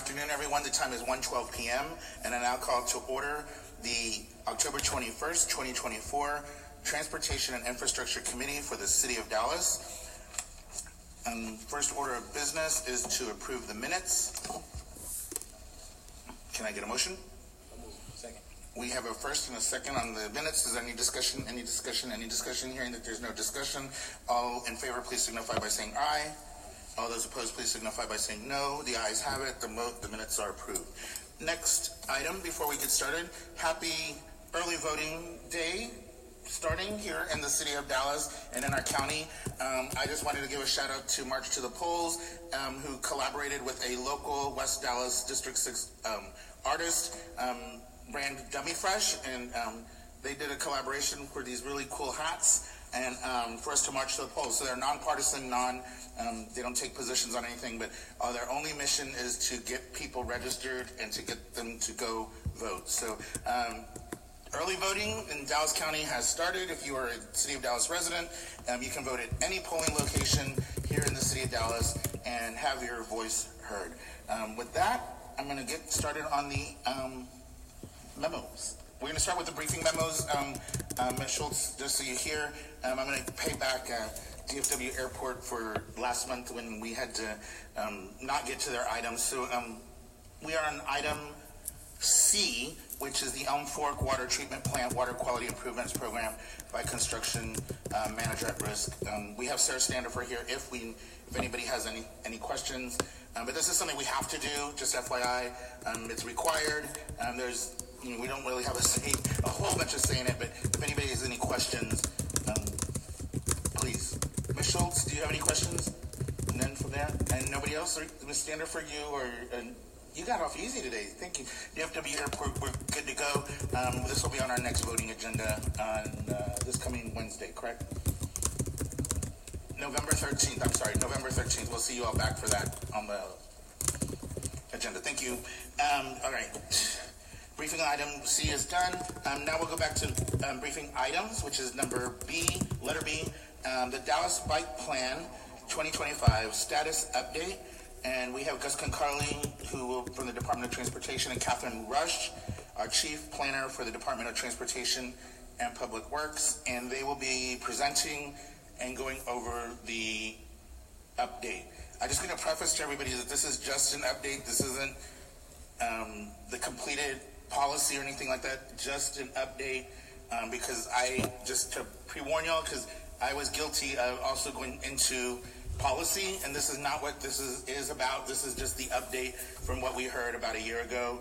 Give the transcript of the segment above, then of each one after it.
afternoon, everyone. The time is 1:12 p.m. and I now call to order the October 21st, 2024 Transportation and Infrastructure Committee for the City of Dallas. First order of business is to approve the minutes. Can I get a motion? Second. We have a first and a second on the minutes. Is there any discussion? Any discussion? Any discussion? Hearing that there's no discussion, all in favor, please signify by saying aye. All those opposed, please signify by saying no. The ayes have it. The minutes are approved. Next item, before we get started, happy early voting day starting here in the city of Dallas and in our county. I just wanted to give a shout out to March to the Polls, who collaborated with a local West Dallas District 6 artist, brand Dummy Fresh, and they did a collaboration for these really cool hats and for us to march to the polls. So they're nonpartisan, they don't take positions on anything, but their only mission is to get people registered and to get them to go vote. So early voting in Dallas County has started. If you are a City of Dallas resident, you can vote at any polling location here in the City of Dallas and have your voice heard. With that, I'm going to get started on the memos. We're going to start with the briefing memos. Ms. Schultz, just so you hear, I'm going to pay back DFW Airport for last month when we had to not get to their items. So we are on item C, which is the Elm Fork Water Treatment Plant Water Quality Improvements Program by Construction Manager at Risk. We have Sarah Standifer here if anybody has any questions. But this is something we have to do, just FYI. It's required. We don't really have a whole bunch of say in it, but if anybody has any questions, please. Ms. Schultz, do you have any questions? And then from there, and nobody else? Ms. Standifer, you got off easy today. Thank you. DFW Airport, we're good to go. This will be on our next voting agenda on this coming Wednesday, correct? November 13th. We'll see you all back for that on the agenda. Thank you. All right. Briefing item C is done. Now we'll go back to briefing items, which is number B, letter B, the Dallas Bike Plan 2025 status update. And we have Gus Concarling, from the Department of Transportation, and Catherine Rush, our Chief Planner for the Department of Transportation and Public Works. And they will be presenting and going over the update. I'm just going to preface to everybody that this is just an update. This isn't the completed policy or anything like that, just an update, because just to pre-warn y'all, because I was guilty of also going into policy, and this is not what this is about. This is just the update from what we heard about a year ago.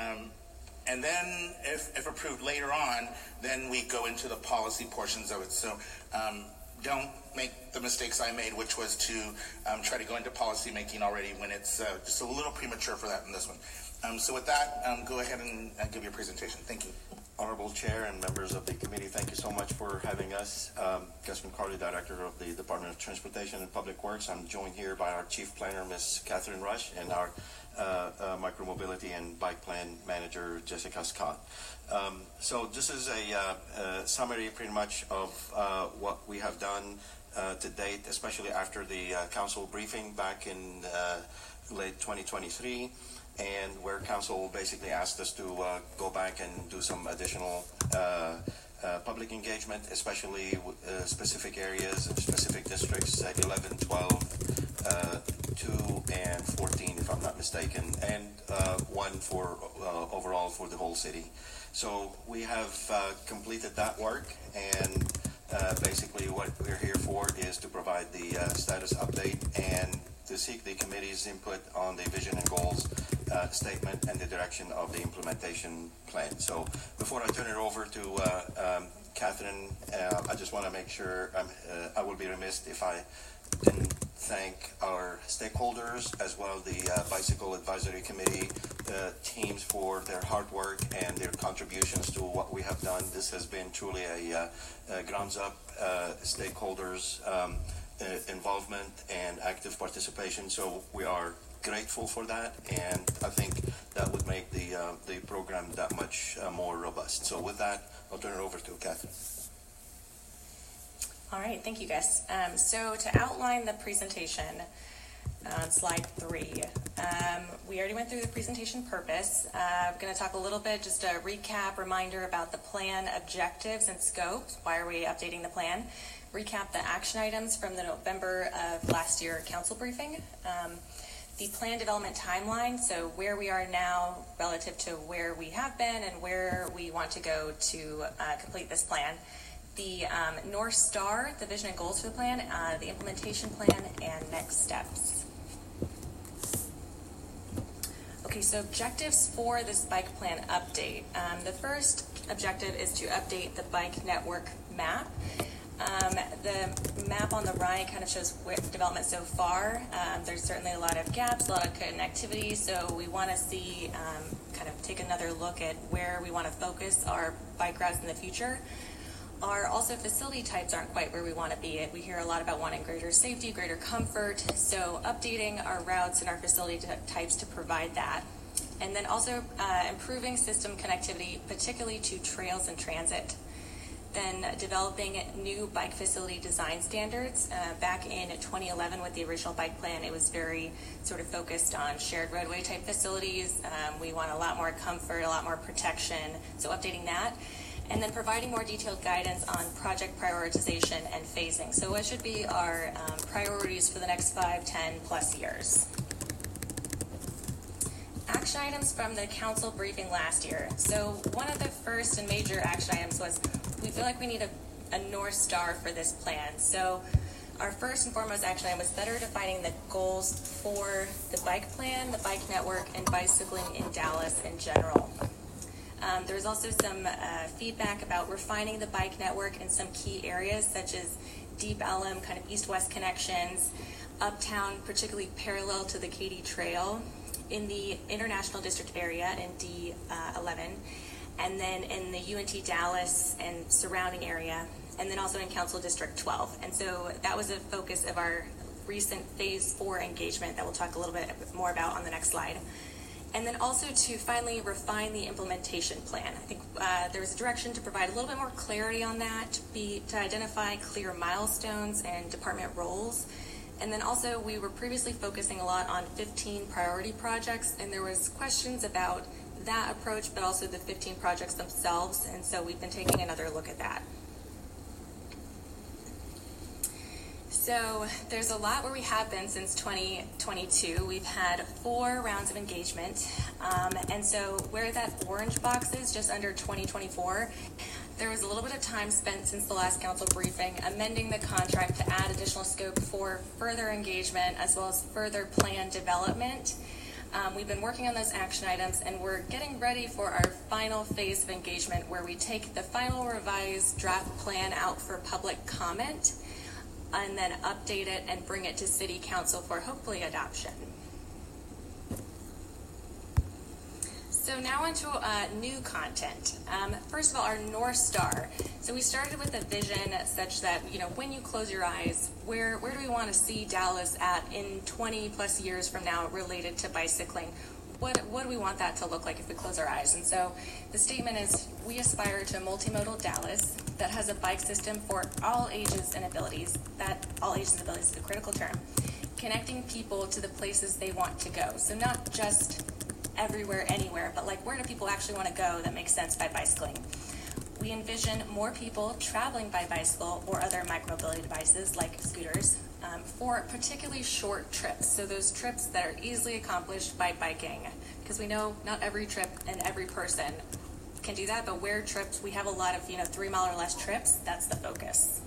And then if approved later on, then we go into the policy portions of it. So don't make the mistakes I made, which was to try to go into policy making already when it's just a little premature for that in this one. So with that, go ahead and give your presentation. Thank you. Honorable Chair and members of the committee, thank you so much for having us. Gus Concarling, Director of the Department of Transportation and Public Works. I'm joined here by our Chief Planner, Ms. Catherine Rush, and our Micromobility and Bike Plan Manager, Jessica Scott. So this is a summary pretty much of what we have done to date, especially after the council briefing back in late 2023. And where council basically asked us to go back and do some additional public engagement, especially specific areas, specific districts, 11, 12, 2, and 14, if I'm not mistaken, and one for overall for the whole city. So we have completed that work, and basically what we're here for is to provide the status update and to seek the committee's input on the vision and goals statement and the direction of the implementation plan. So before I turn it over to Catherine, I just want to make sure I will be remiss if I didn't thank our stakeholders as well the Bicycle Advisory Committee teams for their hard work and their contributions to what we have done. This has been truly a grounds up stakeholders involvement and active participation, so we are grateful for that, and I think that would make the program that much more robust. So with that, I'll turn it over to Catherine. All right, thank you, Gus. So to outline the presentation on slide 3, We already went through the presentation purpose. I'm going to talk a little bit, just a recap, reminder about the plan objectives and scope. Why are we updating the plan? Recap the action items from the November of last year council briefing. The plan development timeline, so where we are now relative to where we have been and where we want to go to complete this plan. The North Star, the vision and goals for the plan, the implementation plan, and next steps. Okay, so objectives for this bike plan update. The first objective is to update the bike network map. The map on the right kind of shows development so far. There's certainly a lot of gaps, a lot of connectivity, so we want to see, kind of take another look at where we want to focus our bike routes in the future. Our also facility types aren't quite where we want to be. We hear a lot about wanting greater safety, greater comfort, so updating our routes and our facility types to provide that. And then also improving system connectivity, particularly to trails and transit. Then developing new bike facility design standards. Back in 2011 with the original bike plan, it was very sort of focused on shared roadway type facilities. We want a lot more comfort, a lot more protection, so updating that. And then providing more detailed guidance on project prioritization and phasing. So what should be our priorities for the next 5, 10 plus years? Action items from the council briefing last year. So one of the first and major action items was we feel like we need a North Star for this plan. So our first and foremost action item was better defining the goals for the bike plan, the bike network, and bicycling in Dallas in general. There was also some feedback about refining the bike network in some key areas such as Deep Ellum, kind of east-west connections, uptown, particularly parallel to the Katy Trail, in the International District area in D11, and then in the UNT Dallas and surrounding area, and then also in Council District 12. And so that was a focus of our recent Phase 4 engagement that we'll talk a little bit more about on the next slide. And then also to finally refine the implementation plan. I think there was a direction to provide a little bit more clarity on that, to identify clear milestones and department roles. And then also we were previously focusing a lot on 15 priority projects, and there was questions about that approach, but also the 15 projects themselves. And so we've been taking another look at that. So there's a lot where we have been since 2022. We've had 4 rounds of engagement. And so where that orange box is, just under 2024, there was a little bit of time spent since the last council briefing amending the contract to add additional scope for further engagement as well as further plan development. We've been working on those action items, and we're getting ready for our final phase of engagement where we take the final revised draft plan out for public comment and then update it and bring it to City Council for hopefully adoption. So now onto new content. First of all, our North Star. So we started with a vision such that, when you close your eyes, where do we want to see Dallas at in 20 plus years from now related to bicycling? What do we want that to look like if we close our eyes? And so the statement is, we aspire to a multimodal Dallas that has a bike system for all ages and abilities. That all ages and abilities is a critical term. Connecting people to the places they want to go. So not just everywhere, anywhere, but like, where do people actually want to go that makes sense by bicycling? We envision more people traveling by bicycle or other micromobility devices like scooters for particularly short trips. So those trips that are easily accomplished by biking, because we know not every trip and every person can do that, but where trips, we have a lot of 3 mile or less trips. That's the focus.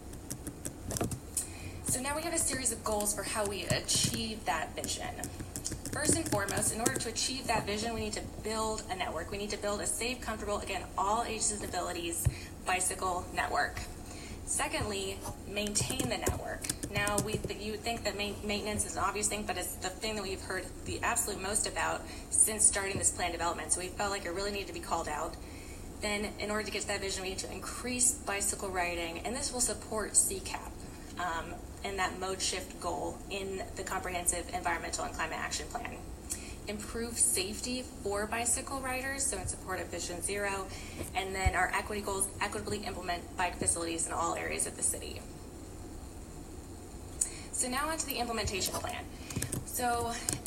So now we have a series of goals for how we achieve that vision. First and foremost, in order to achieve that vision, we need to build a network. We need to build a safe, comfortable, again, all ages and abilities bicycle network. Secondly, maintain the network. Now, you would think that maintenance is an obvious thing, but it's the thing that we've heard the absolute most about since starting this plan development. So we felt like it really needed to be called out. Then, in order to get to that vision, we need to increase bicycle riding, and this will support CCAP. And that mode shift goal in the Comprehensive Environmental and Climate Action Plan. Improve safety for bicycle riders, so in support of Vision Zero, and then our equity goals, equitably implement bike facilities in all areas of the city. So now onto the implementation plan. So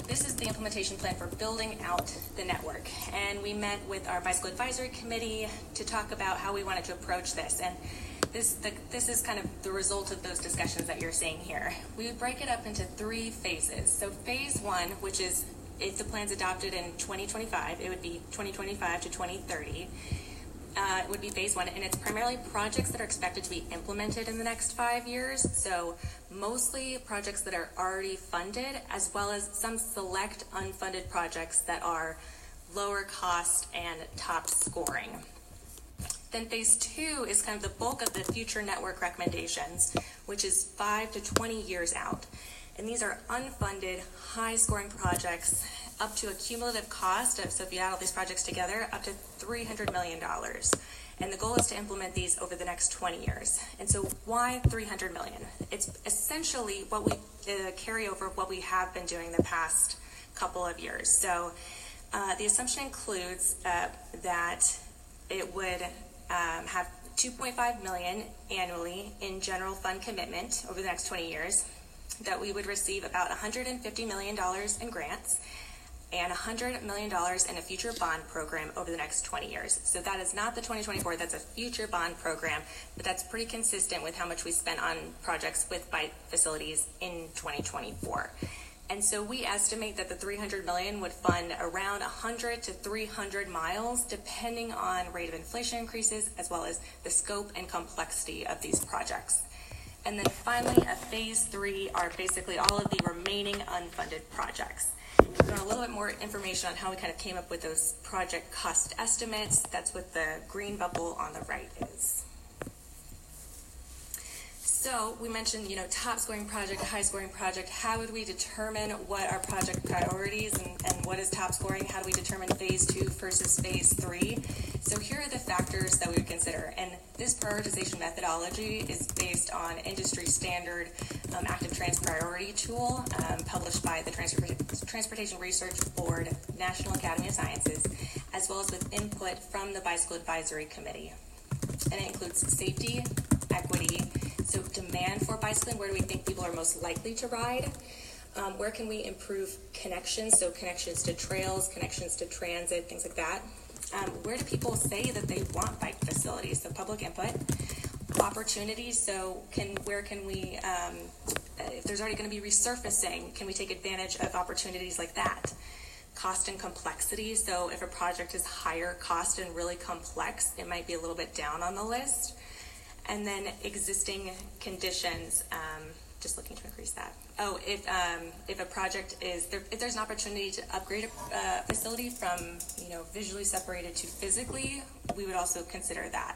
this is the implementation plan for building out the network. And we met with our Bicycle Advisory Committee to talk about how we wanted to approach this. And this is kind of the result of those discussions that you're seeing here. We would break it up into 3 phases. So phase 1, which is if the plan's adopted in 2025, it would be 2025 to 2030. It would be phase 1, and it's primarily projects that are expected to be implemented in the next 5 years. So mostly projects that are already funded, as well as some select unfunded projects that are lower cost and top scoring. Then phase 2 is kind of the bulk of the future network recommendations, which is 5 to 20 years out. And these are unfunded, high-scoring projects up to a cumulative cost of, so if you add all these projects together, up to $300 million. And the goal is to implement these over the next 20 years. And so why $300 million? It's essentially what we carry over what we have been doing the past couple of years. So the assumption includes that it would have $2.5 million annually in general fund commitment over the next 20 years, that we would receive about $150 million in grants and $100 million in a future bond program over the next 20 years. So that is not the 2024, that's a future bond program, but that's pretty consistent with how much we spent on projects with bike facilities in 2024. And so we estimate that the $300 million would fund around 100 to 300 miles, depending on rate of inflation increases, as well as the scope and complexity of these projects. And then finally, a phase 3 are basically all of the remaining unfunded projects. If you want a little bit more information on how we kind of came up with those project cost estimates, that's what the green bubble on the right is. So we mentioned, top scoring project, high scoring project. How would we determine what are project priorities and what is top scoring? How do we determine phase 2 versus phase 3? So here are the factors that we would consider. And this prioritization methodology is based on industry standard active trans priority tool published by the Transportation Research Board, National Academy of Sciences, as well as with input from the Bicycle Advisory Committee. And it includes safety, equity, so demand for bicycling, where do we think people are most likely to ride? Where can we improve connections, so connections to trails, connections to transit, things like that. Where do people say that they want bike facilities, so public input. Opportunities, so where can we, if there's already going to be resurfacing, can we take advantage of opportunities like that? Cost and complexity, so if a project is higher cost and really complex, it might be a little bit down on the list. And then existing conditions, just looking to increase that. Oh, if a project is, if there's an opportunity to upgrade a facility from, visually separated to physically, we would also consider that.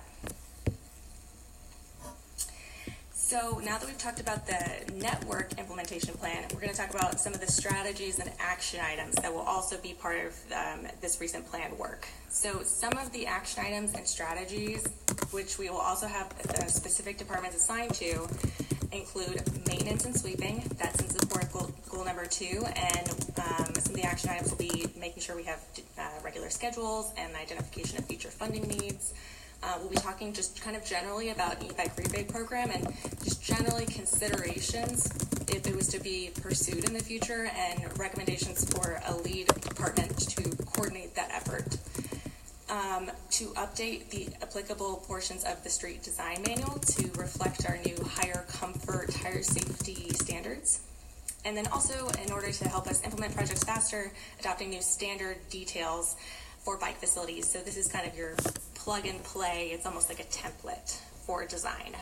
So now that we've talked about the network implementation plan, we're going to talk about some of the strategies and action items that will also be part of this recent plan work. So some of the action items and strategies, which we will also have specific departments assigned to, include maintenance and sweeping. That's in support of goal number 2, and some of the action items will be making sure we have regular schedules and identification of future funding needs. We'll be talking just kind of generally about e-bike rebate program and just generally considerations if it was to be pursued in the future, and recommendations for a lead department to coordinate that effort. To update the applicable portions of the street design manual to reflect our new higher comfort, higher safety standards. And then also, in order to help us implement projects faster, adopting new standard details for bike facilities. So this is kind of your plug and play. It's almost like a template for design.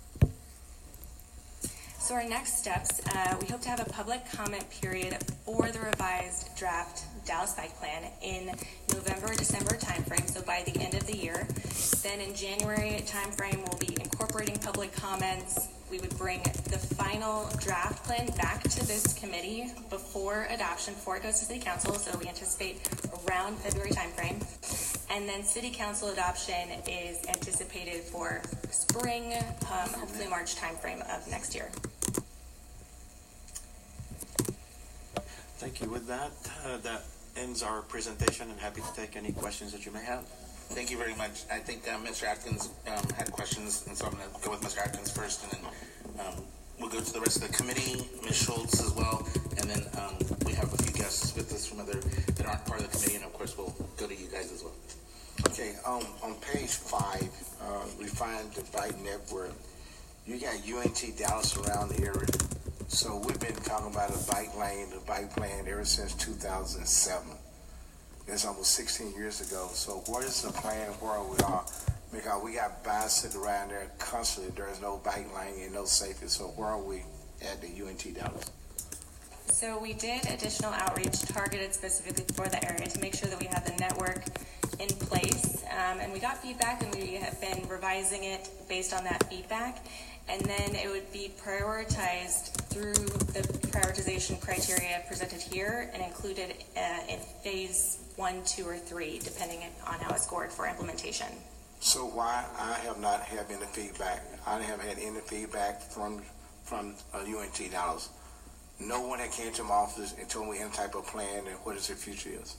So our next steps, we hope to have a public comment period for the revised draft Dallas Bike Plan in November-December timeframe, so by the end of the year. Then in January timeframe, we'll be incorporating public comments. We would bring the final draft plan back to this committee before adoption, before it goes to City Council, so we anticipate around February timeframe. And then City Council adoption is anticipated for spring, hopefully March timeframe of next year. Thank you. With that, that ends our presentation, and happy to take any questions that you may have. Thank you very much. I think Mr. Atkins had questions, and so I'm going to go with Mr. Atkins first, and then we'll go to the rest of the committee, Ms. Schultz as well, and then we have a few guests Okay, on page 5, refined the bike network. You got UNT Dallas around the area. So we've been talking about a bike lane, the bike plan ever since 2007. It's almost 16 years ago. So what is the plan where we are? Because we got bicycle around there constantly. There's no bike lane and no safety. So where are we at the UNT Dallas? So we did additional outreach targeted specifically for the area to make sure that we had the network in place. And we got feedback, and we have been revising it based on that feedback. And then it would be prioritized through the prioritization criteria presented here and included in phase 1, 2, or 3, depending on how it's scored for implementation. So why I have not had any feedback? I haven't had any feedback from UNT Dallas. No one that came to my office and told me any type of plan and what the future is.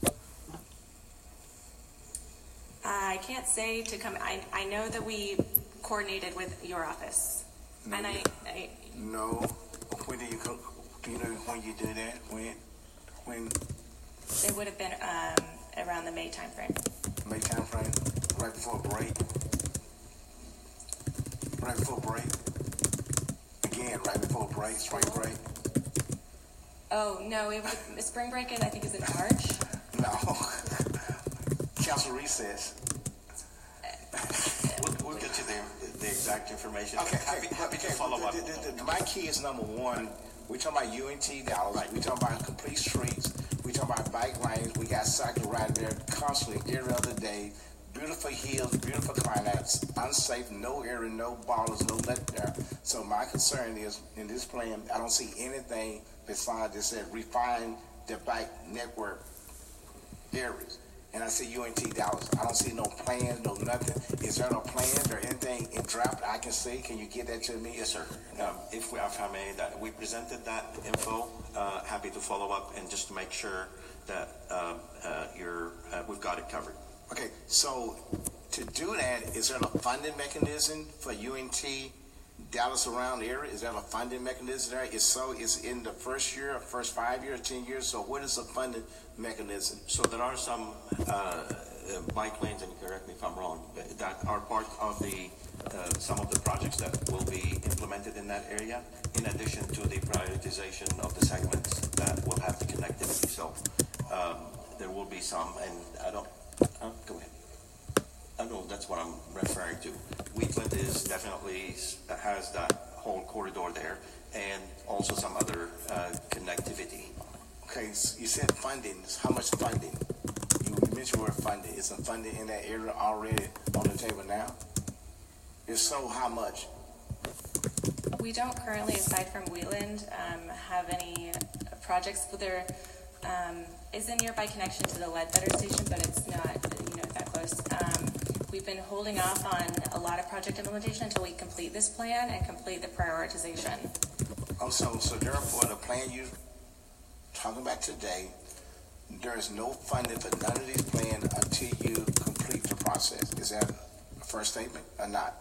I can't say to come. I know that we coordinated with your office, No, and No. When do you come? Do you know when you do that? When? it would have been around the May timeframe. May time frame? Right before break? Right before break? Again, right before break, spring break? Oh no, it was spring break. I think is in March. No. Council recess. We'll get you the exact information. Okay, happy to follow up. My key is number one. We talking about UNT Dallas. Right. We talking about complete streets. We talking about bike lanes. We got cycle right there constantly every other day. Beautiful hills, beautiful climates, unsafe, no area, no ballers, no nothing there. So my concern is in this plan, I don't see anything besides this said refine the bike network areas. And I see UNT Dallas. I don't see no plans, no nothing. Is there no plans or anything in draft I can see? Can you get that to me? Yes, sir. If I may, that we presented that info, happy to follow up and just to make sure that we've got it covered. Okay, so to do that, is there a funding mechanism for UNT Dallas around the area? Is there a funding mechanism there? If so, is in the first year, first 5 years, 10 years? So what is the funding mechanism? So there are some bike lanes, and correct me if I'm wrong, that are part of the some of the projects that will be implemented in that area, in addition to the prioritization of the segments that will have the connectivity. So there will be some, and go ahead. I know that's what I'm referring to. Wheatland is definitely has that whole corridor there, and also some other connectivity. Okay, so you said funding. How much funding? You mentioned the word funding. Is some funding in that area already on the table now? If so, how much? We don't currently, aside from Wheatland, have any projects. There is a nearby connection to the Ledbetter station, but it's not that close. We've been holding off on a lot of project implementation until we complete this plan and complete the prioritization. So therefore, the plan you're talking about today, there is no funding for none of these plans until you complete the process. Is that a first statement or not?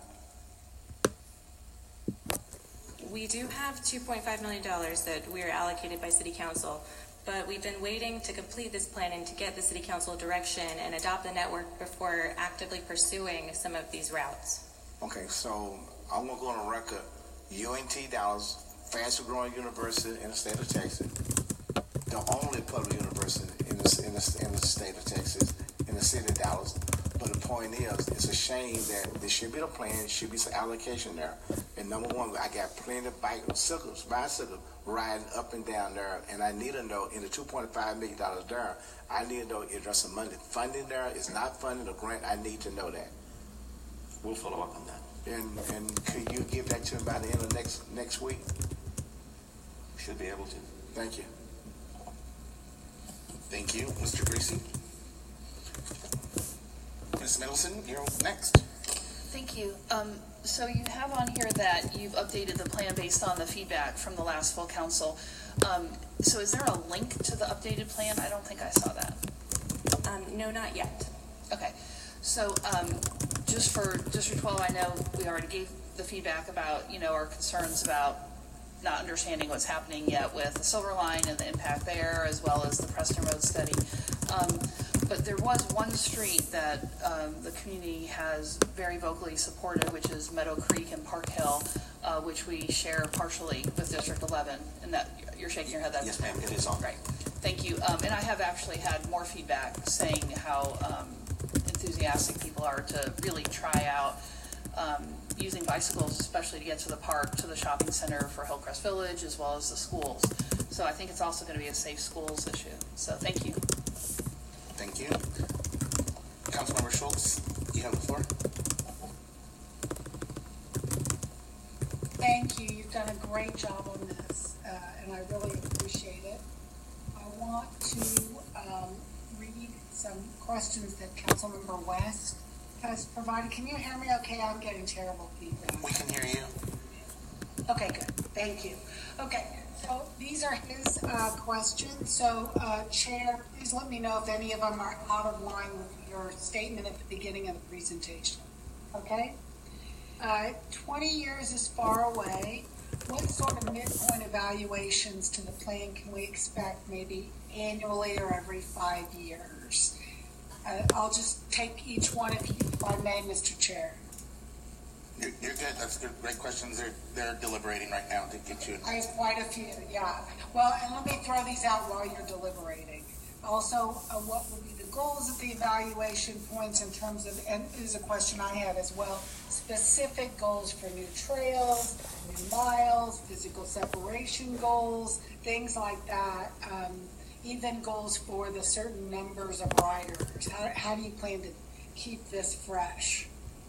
We do have $2.5 million that we are allocated by City Council, but we've been waiting to complete this plan and to get the City Council direction and adopt the network before actively pursuing some of these routes. Okay, so I'm going to go on the record. UNT Dallas, fastest growing university in the state of Texas, the only public university in the state of Texas, in the city of Dallas. But the point is, it's a shame that there should be a plan, should be some allocation there. And number one, I got plenty of bicycles riding up and down there, and I need to know, in the $2.5 million there, I need to know if there's some money funding there, is not funding the grant, I need to know that. We'll follow up on that. And could you give that to me by the end of next week? Should be able to. Thank you. Thank you, Mr. Greasy. Ms. Middleton, you're next. Thank you. So you have on here that you've updated the plan based on the feedback from the last full council. So is there a link to the updated plan? I don't think I saw that. No, not yet. Okay. So just for District 12, I know we already gave the feedback about, our concerns about not understanding what's happening yet with the Silver Line and the impact there, as well as the Preston Road study. But there was one street that the community has very vocally supported, which is Meadow Creek and Park Hill, which we share partially with District 11. And that you're shaking your head. That's Yes, ma'am, it is on. Right. Thank you. And I have actually had more feedback saying how enthusiastic people are to really try out using bicycles, especially to get to the park, to the shopping center for Hillcrest Village, as well as the schools. So I think it's also going to be a safe schools issue. So thank you. Thank you. Councilmember Schultz, you have the floor. Thank you. You've done a great job on this, and I really appreciate it. I want to read some questions that Councilmember West has provided. Can you hear me okay? I'm getting terrible feedback. We can hear you. Okay, good. Thank you. Okay, so these are his questions. So, Chair, please let me know if any of them are out of line with your statement at the beginning of the presentation. Okay? 20 years is far away. What sort of midpoint evaluations to the plan can we expect, maybe annually or every 5 years? I'll just take each one if I may, Mr. Chair. You're good. That's good. Great questions. They're deliberating right now to get you. I have quite a few, yeah. Well, and let me throw these out while you're deliberating. Also, what would be the goals of the evaluation points in terms of, and this is a question I had as well, specific goals for new trails, new miles, physical separation goals, things like that, even goals for the certain numbers of riders. How do you plan to keep this fresh?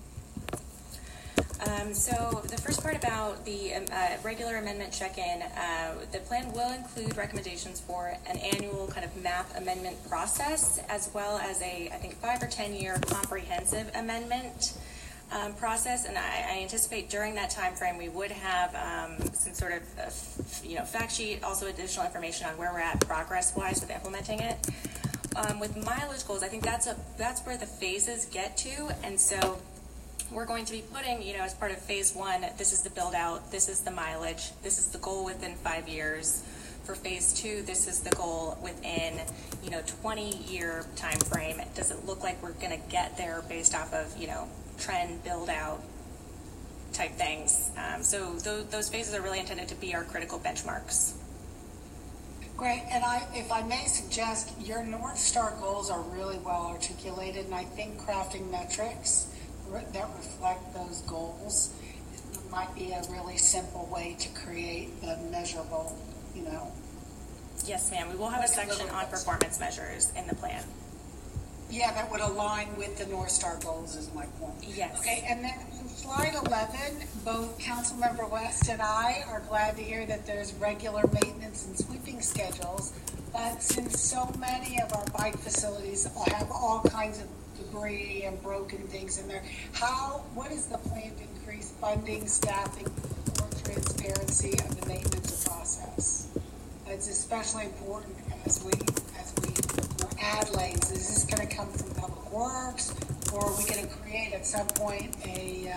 So the first part about the regular amendment check-in, the plan will include recommendations for an annual kind of map amendment process, as well as a, I think, 5 or 10 year comprehensive amendment process. And I anticipate during that time frame we would have some sort of fact sheet, also additional information on where we're at progress-wise with implementing it. With mileage goals, I think that's where the phases get to, and so we're going to be putting, as part of phase 1, this is the build out, this is the mileage, this is the goal within 5 years. For phase 2, this is the goal within, 20-year time frame. Does it look like we're going to get there based off of, trend build out type things? So those phases are really intended to be our critical benchmarks. Great, and if I may suggest, your North Star goals are really well articulated, and I think crafting metrics that reflect those goals might be a really simple way to create the measurable, Yes, ma'am. We will have a section on performance measures in the plan. Yeah, that would align with the North Star goals is my point. Yes. Okay, and then on slide 11, both Councilmember West and I are glad to hear that there's regular maintenance and sweeping schedules, but since so many of our bike facilities have all kinds of debris and broken things in there, what is the plan to increase funding, staffing, or transparency of the maintenance process? It's especially important as we add lanes. Is this going to come from Public Works, or are we going to create at some point a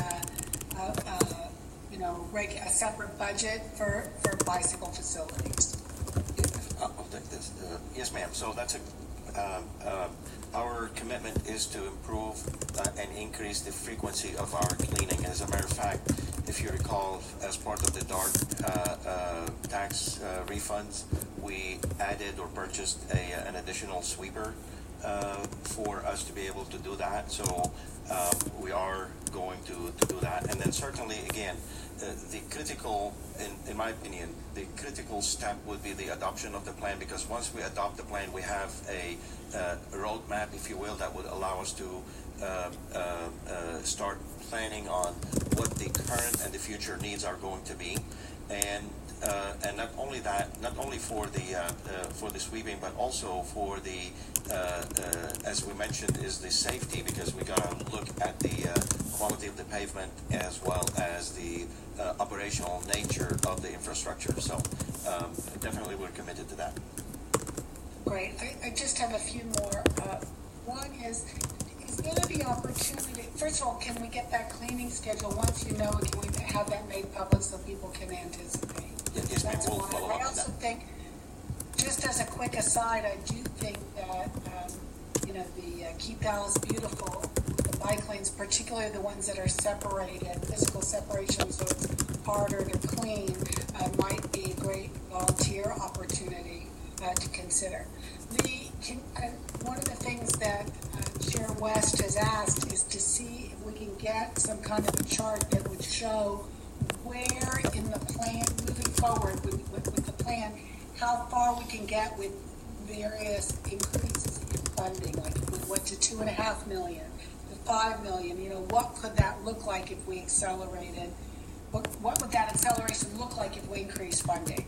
separate budget for bicycle facilities? I'll take this. Yes, ma'am. So that's our commitment is to improve and increase the frequency of our cleaning. As a matter of fact, if you recall, as part of the DART tax refunds, we added or purchased an additional sweeper for us to be able to do that. So we are going to do that. And then certainly, again, the critical, in my opinion, the critical step would be the adoption of the plan, because once we adopt the plan, we have a roadmap, if you will, that would allow us to start planning on what the current and the future needs are going to be, and not only that, not only for the sweeping, but also for the as we mentioned, is the safety, because we gotta look at the quality of the pavement as well as the operational nature of the infrastructure. So definitely we're committed to that. Great. I just have a few more. One is there the opportunity, first of all, can we get that cleaning schedule? Once you know it, can we have that made public so people can anticipate? Yes, ma'am. We'll follow up I also think, just as a quick aside, I do think that the Keep Dallas Beautiful, the bike lanes, particularly the ones that are separated, physical separation, so it's harder to clean, might be a great volunteer opportunity to consider. One of the things that Chair West has asked is to see if we can get some kind of a chart that would show where in the plan, moving forward with the plan, how far we can get with various increases in funding, like if we went to $2.5 million, to $5 million. What could that look like if we accelerated? What would that acceleration look like if we increased funding?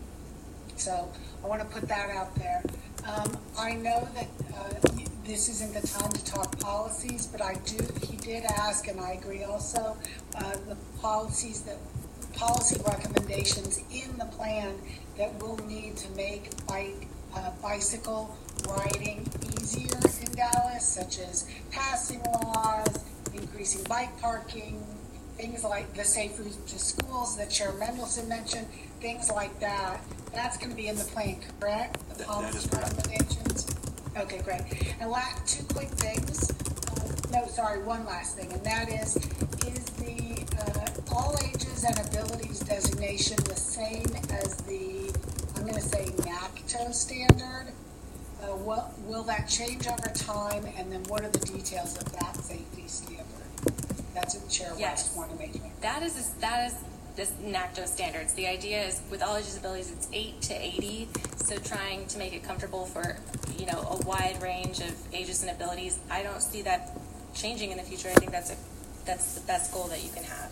So I want to put that out there. I know that this isn't the time to talk policies, but he did ask, and I agree also, the policy recommendations in the plan that we'll need to make bicycle riding easier in Dallas, such as passing laws, increasing bike parking, things like the Safe Route to Schools that Chair Mendelson mentioned, things like that. That's going to be in the plan, correct? The policy recommendations? Okay, great. And two quick things. One last thing, and that is the all ages and abilities designation the same as the, I'm going to say, NACTO standard? Will that change over time, and then what are the details of that safety standard? That's what Chair West wanted to make clear. That is this NACTO standards. The idea is with all ages abilities, it's 8 to 80. So trying to make it comfortable for a wide range of ages and abilities. I don't see that changing in the future. I think that's the best goal that you can have.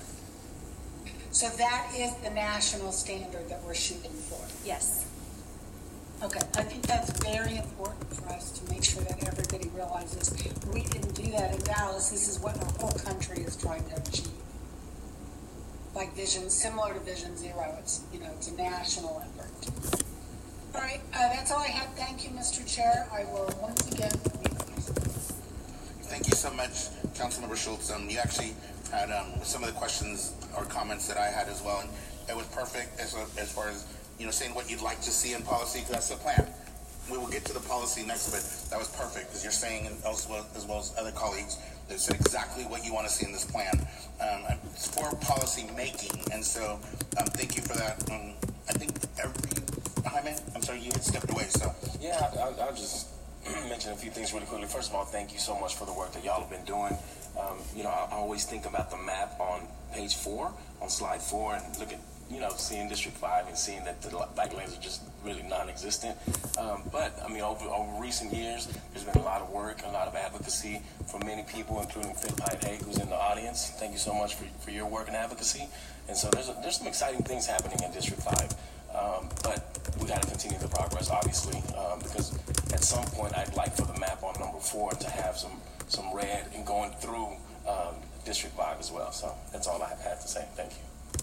So that is the national standard that we're shooting for. Yes. Okay, I think that's very important for us to make sure that everybody realizes we didn't do that in Dallas. This is what the whole country is trying to achieve. Like similar to Vision Zero, it's a national effort. All right, that's all I had. Thank you, Mr. Chair. I will once again. Thank you so much, Councilmember Schultz. You actually had some of the questions or comments that I had as well, and it was perfect as far as saying what you'd like to see in policy, because that's the plan. We will get to the policy next, but that was perfect, because you're saying, as well as other colleagues, that said exactly what you want to see in this plan. It's for policy making, and so thank you for that. I think Jaime, I'm sorry, you had stepped away, so. Yeah, I'll just mention a few things really quickly. First of all, thank you so much for the work that y'all have been doing. I always think about the map on page 4, on slide 4, and look at seeing District 5 and seeing that the bike lanes are just really non-existent. But over recent years, there's been a lot of work, a lot of advocacy from many people, including Phil Pite-Hague, who's in the audience. Thank you so much for your work and advocacy. And so there's some exciting things happening in District 5. But we got to continue the progress, obviously, because at some point I'd like for the map on number 4 to have some red and going through District 5 as well. So that's all I had to say. Thank you.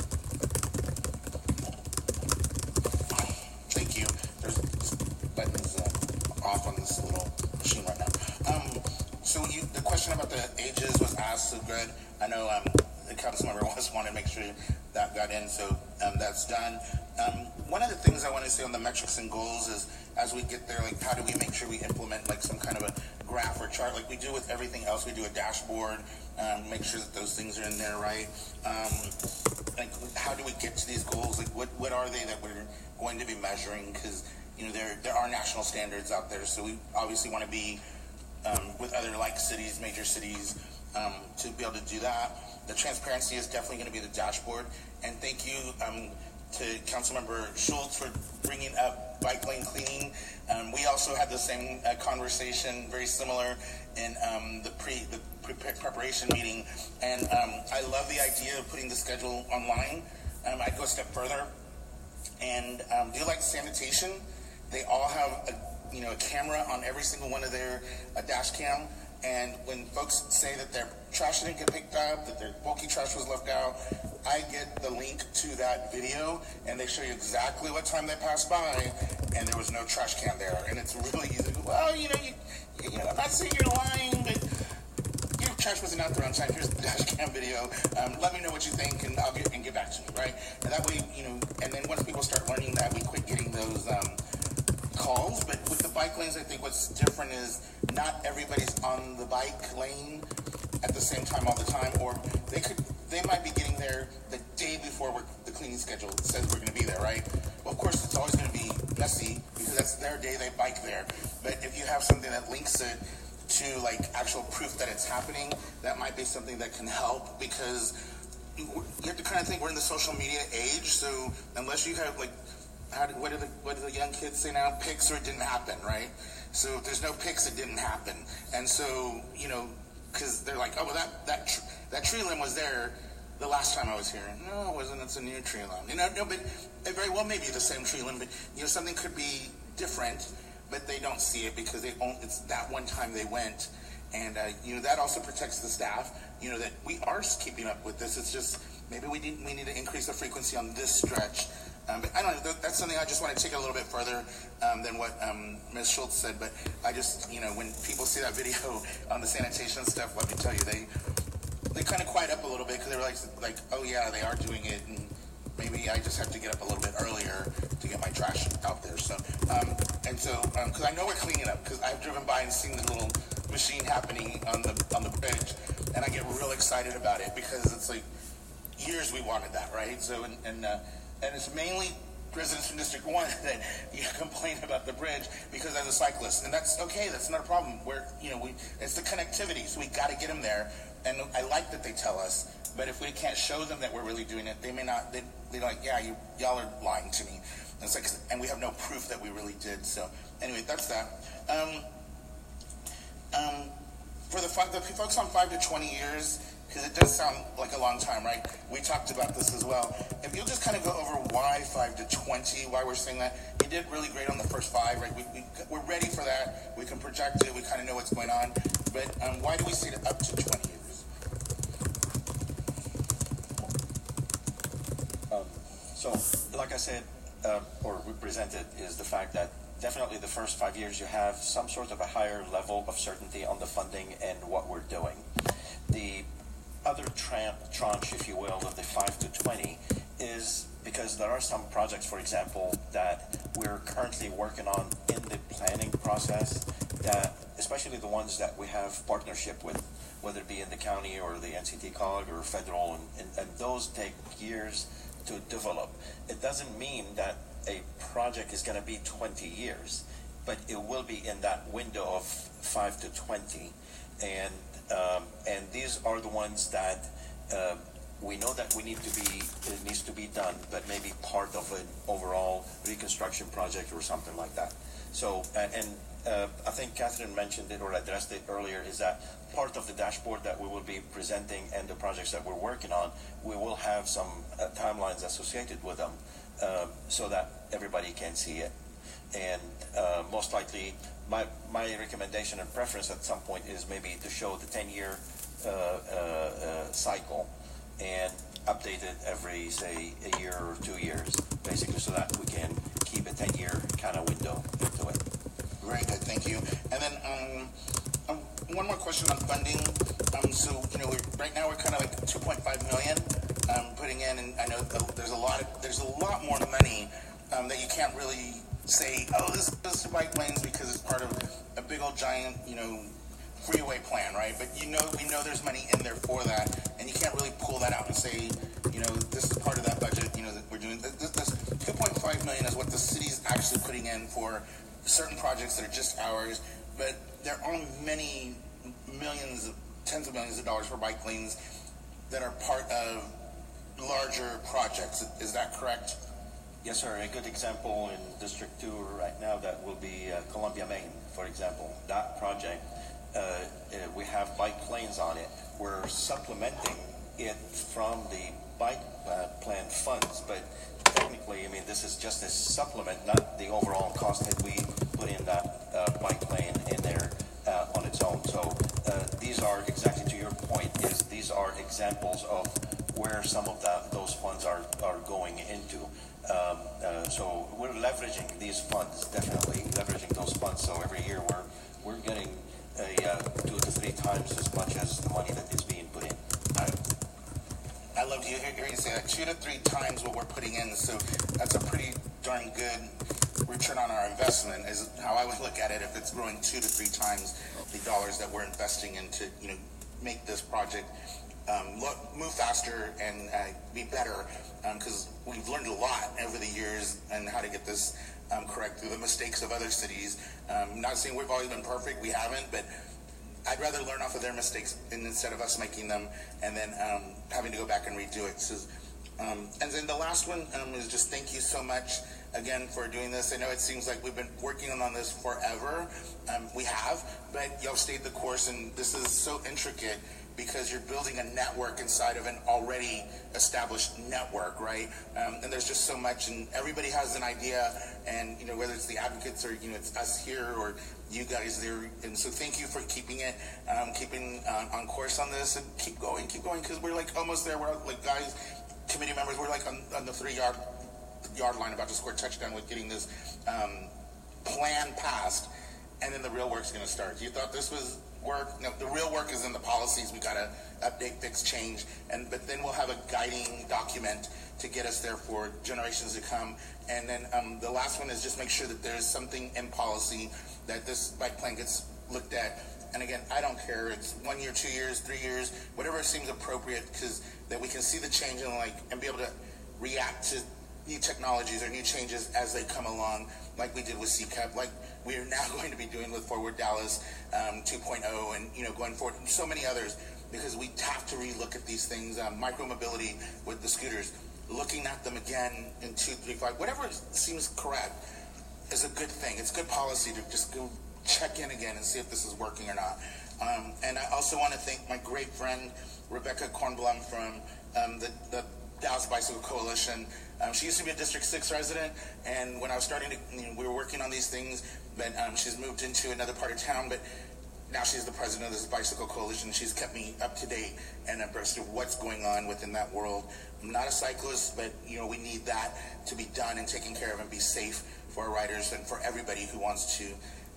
Thank you. There's buttons off on this little machine right now. So the question about the ages was asked, so good. I know the Councilmember West wanted to make sure that got in, so that's done. One of the things I want to say on the metrics and goals is, as we get there, how do we make sure we implement some kind of a graph or chart like we do with everything else? We do a dashboard, make sure that those things are in there, right? How do we get to these goals? What are they that we're going to be measuring? Because there are national standards out there, so we obviously want to be with other cities, major cities, to be able to do that. The transparency is definitely going to be the dashboard, and thank you to Councilmember Schultz for bringing up bike lane cleaning. We also had the same conversation, very similar, in the preparation meeting, and I love the idea of putting the schedule online. I'd go a step further, and do you like sanitation? They all have a camera on every single one of their dash cam, and when folks say that their trash didn't get picked up, that their bulky trash was left out, I get the link to that video, and they show you exactly what time they passed by, and there was no trash can there. And it's really easy. Well, I'm not saying you're lying, but your trash wasn't out there on time. Here's the dash cam video. Let me know what you think, and I'll get back to you, right? And that way, and then once people start learning that, we quit getting those calls, but with the bike lanes, I think what's different is not everybody's on the bike lane at the same time all the time, or they might be getting there the day before the cleaning schedule says we're going to be there, right? Well, of course, it's always going to be messy because that's their day, they bike there. But if you have something that links it to like actual proof that it's happening, that might be something that can help, because you have to kind of think we're in the social media age, so unless you have like, what do the young kids say now? Pics or it didn't happen, right? So if there's no pics, it didn't happen. And so, you know, because they're like, oh, well, that tree limb was there the last time I was here. No, it wasn't. It's a new tree limb. You know, no, but it very well may be the same tree limb, but you know, something could be different, but they don't see it because it's that one time they went. And you know, that also protects the staff. You know that we are keeping up with this. It's just maybe we need to increase the frequency on this stretch. But I don't know. That's something I just want to take it a little bit further than what Ms. Schultz said. But I just, you know, when people see that video on the sanitation stuff, let me tell you, they kind of quiet up a little bit because they were like, oh yeah, they are doing it, and maybe I just have to get up a little bit earlier to get my trash out there. So because I know we're cleaning up, because I've driven by and seen the little machine happening on the bridge, and I get real excited about it because it's like years we wanted that, right? So and it's mainly residents from District 1 that you complain about the bridge because as a cyclist, and that's okay, that's not a problem. It's the connectivity, so we got to get them there. And I like that they tell us, but if we can't show them that we're really doing it, they may not. They're like, yeah, y'all are lying to me. And it's like, and we have no proof that we really did. So anyway, that's that. For the folks on 5 to 20 years. Because it does sound like a long time, right? We talked about this as well. If you'll just kind of go over why 5 to 20, why we're saying that. You did really great on the first 5, right? We're ready for that. We can project it. We kind of know what's going on. But why do we say up to 20 years? So, like I said, or we presented, is the fact that definitely the first 5 years you have some sort of a higher level of certainty on the funding and what we're doing. The other tranche, if you will, of the 5 to 20 is because there are some projects, for example, that we're currently working on in the planning process, that especially the ones that we have partnership with, whether it be in the county or the NCT-COG or federal, and those take years to develop. It doesn't mean that a project is going to be 20 years, but it will be in that window of 5 to 20. And these are the ones that we know that it needs to be done, but maybe part of an overall reconstruction project or something like that. So, I think Catherine mentioned it or addressed it earlier, is that part of the dashboard that we will be presenting and the projects that we're working on, we will have some timelines associated with them so that everybody can see it. And most likely, my recommendation and preference at some point is maybe to show the 10-year cycle and update it every, say, a year or 2 years, basically, so that we can keep a 10-year kind of window into it. Very good, thank you. And then one more question on funding. So right now we're kind of like 2.5 million putting in, and I know there's a lot more money that you can't really say, oh, this goes to bike lanes because it's part of a big old giant, freeway plan, right? But we know there's money in there for that, and you can't really pull that out and say, this is part of that budget, that we're doing. This 2.5 million is what the city's actually putting in for certain projects that are just ours, but there are many tens of millions of dollars for bike lanes that are part of larger projects. Is that correct? Yes, sir. A good example in District 2 right now, that will be Columbia, Maine, for example. That project, we have bike lanes on it. We're supplementing it from the bike plan funds, but technically, this is just a supplement, not the overall cost that we put in that bike lane in there on its own. So these are, exactly to your point, these are examples of where some of those funds are going into. So we're leveraging these funds, definitely leveraging those funds. So every year we're getting 2 to 3 times as much as the money that is being put in. I love to hear you say that, 2 to 3 times what we're putting in. So that's a pretty darn good return on our investment is how I would look at it. If it's growing 2 to 3 times the dollars that we're investing into, make this project move faster and be better, because we've learned a lot over the years and how to get this correct through the mistakes of other cities. Not saying we've always been perfect, we haven't, but I'd rather learn off of their mistakes instead of us making them and then having to go back and redo it. So, and then the last one is just thank you so much again for doing this. I know it seems like we've been working on this forever. We have, but y'all stayed the course, and this is so intricate because you're building a network inside of an already established network, right? And there's just so much, and everybody has an idea, and whether it's the advocates or it's us here or you guys there. And so thank you for keeping it, keeping on course on this, and keep going, because we're like almost there. We're like guys, committee members, we're like on the 3-yard line about to score a touchdown with getting this plan passed, and then the real work's going to start. You thought this was work? No, the real work is in the policies. We got to update, fix, change, but then we'll have a guiding document to get us there for generations to come. And then the last one is just make sure that there's something in policy that this bike plan gets looked at. And again, I don't care. It's 1 year, 2 years, 3 years, whatever seems appropriate, because that we can see the change and be able to react to new technologies or new changes as they come along, like we did with CCAP, like we are now going to be doing with Forward Dallas 2.0, and going forward, and so many others, because we have to relook at these things. Micromobility with the scooters, looking at them again in 2, 3, 5, whatever seems correct is a good thing. It's good policy to just go check in again and see if this is working or not. And I also want to thank my great friend Rebecca Kornblum from the Dallas Bicycle Coalition. She used to be a District 6 resident, and when I was starting to, we were working on these things, but she's moved into another part of town, but now she's the president of this Bicycle Coalition. She's kept me up to date and abreast of what's going on within that world. I'm not a cyclist, but we need that to be done and taken care of and be safe for our riders and for everybody who wants to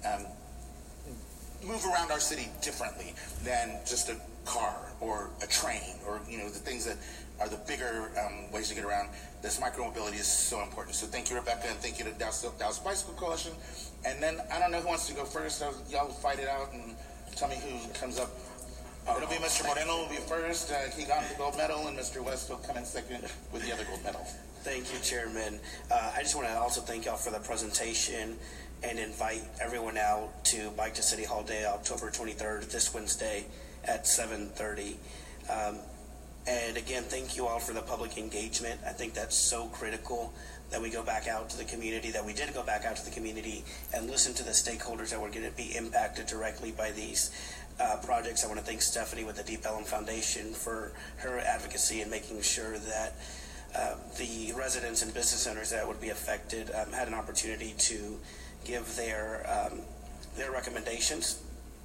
move around our city differently than just a car or a train or the things that are the bigger ways to get around. This micromobility is so important. So thank you, Rebecca, and thank you to Dallas Bicycle Coalition. And then I don't know who wants to go first. Y'all fight it out and tell me who comes up. It'll be Mr. Moreno will be first. He got the gold medal, and Mr. West will come in second with the other gold medal. Thank you, Chairman. I just want to also thank y'all for the presentation and invite everyone out to Bike to City Hall Day, October 23rd, this Wednesday at 7:30. And again, thank you all for the public engagement. I think that's so critical that we go back out to the community, that we did go back out to the community and listen to the stakeholders that were going to be impacted directly by these projects. I want to thank Stephanie with the Deep Ellum Foundation for her advocacy and making sure that the residents and business owners that would be affected had an opportunity to give their recommendations.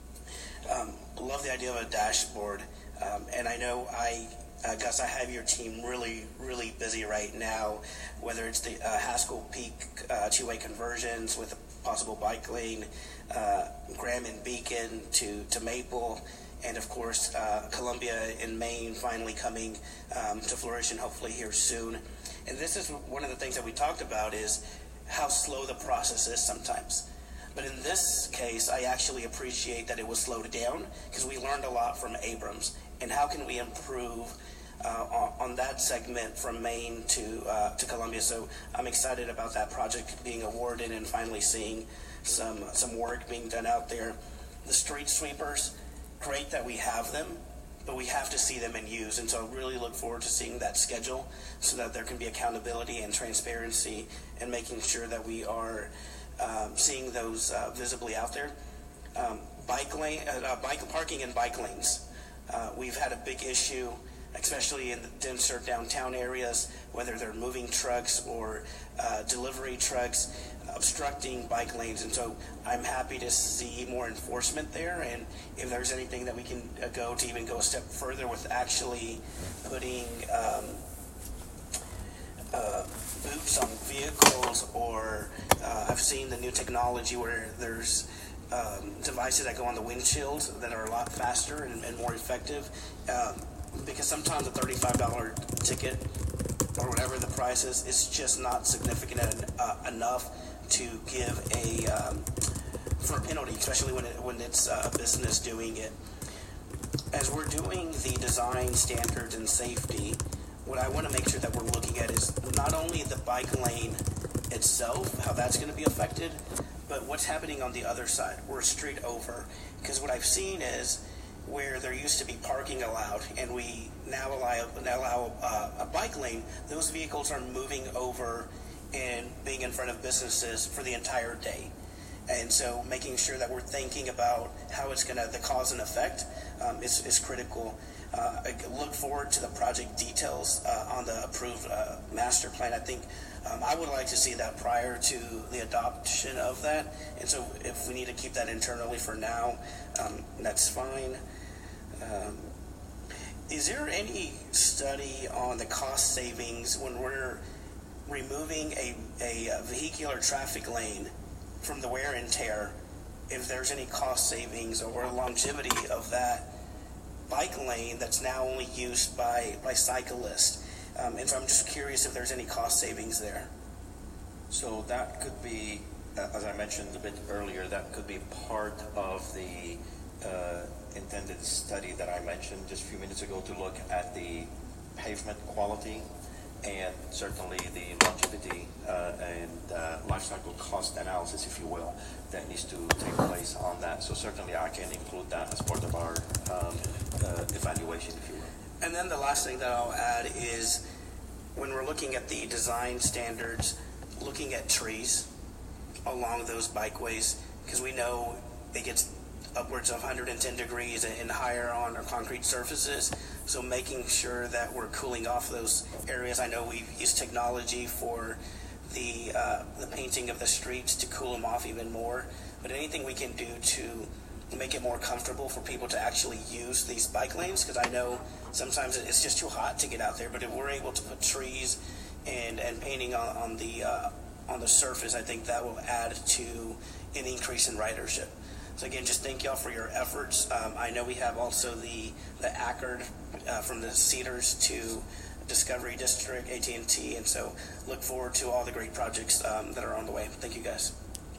Love the idea of a dashboard, and I know Gus, I have your team really, really busy right now, whether it's the Haskell Peak two-way conversions with a possible bike lane, Graham and Beacon to Maple, and of course Columbia in Maine finally coming to fruition hopefully here soon. And this is one of the things that we talked about is how slow the process is sometimes. But in this case, I actually appreciate that it was slowed down because we learned a lot from Abrams. And how can we improve on that segment from Maine to Columbia? So I'm excited about that project being awarded and finally seeing some work being done out there. The street sweepers, great that we have them, but we have to see them in use. And so I really look forward to seeing that schedule so that there can be accountability and transparency and making sure that we are seeing those visibly out there. Bike parking and bike lanes. We've had a big issue, especially in the denser downtown areas, whether they're moving trucks or delivery trucks obstructing bike lanes. And so I'm happy to see more enforcement there. And if there's anything that we can go to even go a step further with actually putting boots on vehicles, or I've seen the new technology where there's devices that go on the windshields that are a lot faster and more effective, because sometimes a $35 ticket or whatever the price is just not significant enough to give for a penalty, especially when it's a business doing it. As we're doing the design standards and safety, what I want to make sure that we're looking at is not only the bike lane itself, how that's going to be affected, but what's happening on the other side. We're a street over. Because what I've seen is where there used to be parking allowed, and we now allow a bike lane, those vehicles are moving over and being in front of businesses for the entire day. And so making sure that we're thinking about how it's going to, the cause and effect is critical. I look forward to the project details on the approved master plan. I think I would like to see that prior to the adoption of that. And so if we need to keep that internally for now, that's fine. Is there any study on the cost savings when we're removing a vehicular traffic lane from the wear and tear, if there's any cost savings or longevity of that bike lane that's now only used by cyclists? And so I'm just curious if there's any cost savings there. So that could be, as I mentioned a bit earlier, that could be part of the intended study that I mentioned just a few minutes ago to look at the pavement quality and certainly the longevity and life cycle cost analysis, if you will, that needs to take place on that. So certainly I can include that as part of our evaluation, if you will. And then the last thing that I'll add is when we're looking at the design standards, looking at trees along those bikeways, because we know it gets upwards of 110 degrees and higher on our concrete surfaces. So making sure that we're cooling off those areas. I know we've used technology for the painting of the streets to cool them off even more. But anything we can do to make it more comfortable for people to actually use these bike lanes, because I know sometimes it's just too hot to get out there. But if we're able to put trees and painting on the surface, I think that will add to an increase in ridership. So again, just thank y'all for your efforts. I know we have also the ACARD from the Cedars to Discovery District, AT&T, and so look forward to all the great projects that are on the way. Thank you, guys.